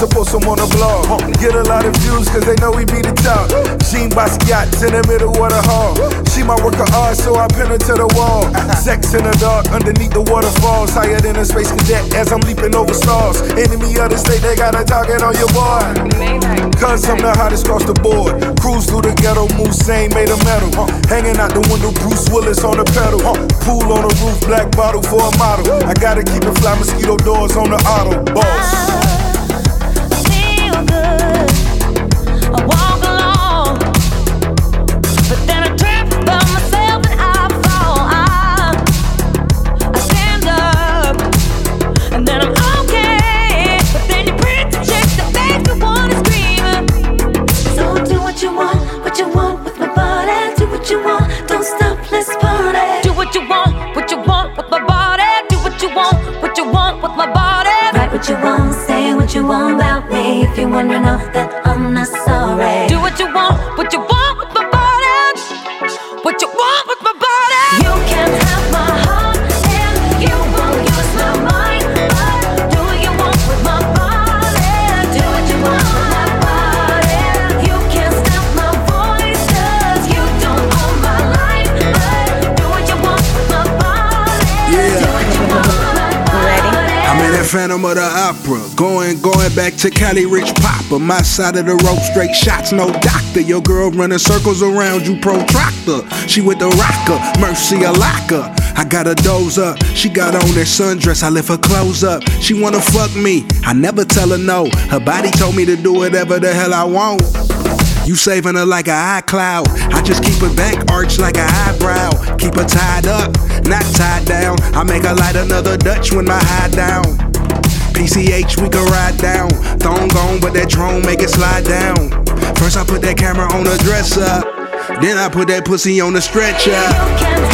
to post them on the blog. Get a lot of views cause they know we be the top. Jean Basquiat's in the middle of the hall. She my work of art, so I pin her to the wall. Sex in the dark, underneath the waterfalls. Higher than a space cadet as I'm leaping over stars. Enemy of the state, they got a target on your boy. Cause I'm the hottest across the board. Cruise through the ghetto, Moussain made of metal. Hanging out the window, Bruce Willis on the pedal. Pool on the roof, black bottle for a model. I gotta keep it fly, mosquito doors on the auto. Boss. I feel good. I walk along, but then I trip by myself and I fall. I stand up, and then I'm okay. But then you pretty chicks that make me wanna scream. So do what you want with my body. Do what you want, don't stop, let's party. Do what you want with my body. Do what you want with my body. Write what you want, say what you want about me. If you're wondering off that I'm not sorry. Do what you want with my body. What you want with my body. You can't have my heart and you won't use my mind. But do what you want with my body. Do what you want with my body. You can't stop my voice cause you don't own my life. But do what you want with my body. Do what you want with my body. I'm in that Phantom of the Opera, going back to Cali Rich Papa. My side of the rope, straight shots, no doctor. Your girl running circles around you, protractor. She with the rocker, Mercy Alaka. I got her doze up, she got on that sundress, I lift her clothes up. She wanna fuck me, I never tell her no. Her body told me to do whatever the hell I want. You saving her like an iCloud. I just keep her back arched like an eyebrow. Keep her tied up, not tied down. I make her light another Dutch when my high down. PCH, we can ride down. Thong gone, but that drone make it slide down. First I put that camera on the dresser, then I put that pussy on the stretcher.